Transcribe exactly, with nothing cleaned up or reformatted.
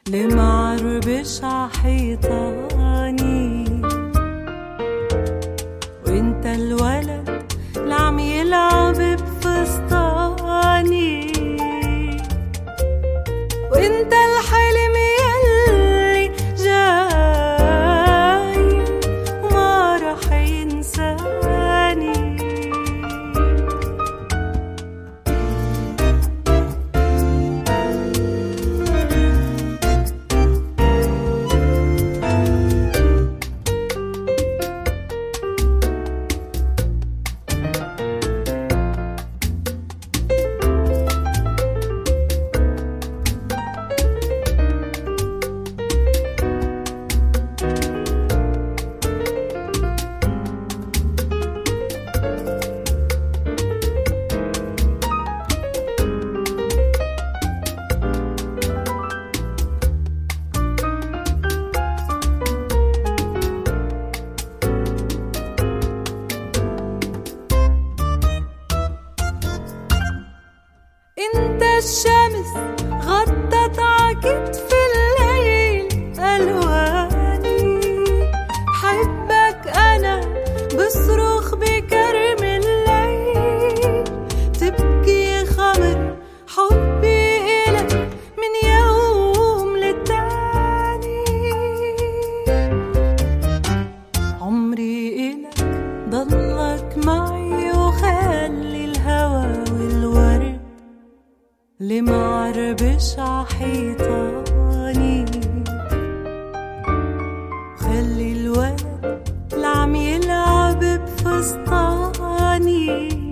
لمعربش عحيطاني، وانت الولد اللي عم يلعب بفستاني، وانت الحلم يلي جاي وما رح ينساني. انت الشمس غطت عكتف الليل الواني، حبك انا بصرخ بكرم الليل، تبكي خمر حبي الك من يوم للتاني. عمري الك ضلك معي وخلي الهوى والورد لمعربش عحيطاني، خلي الولد اللي عم يلعب بفستاني.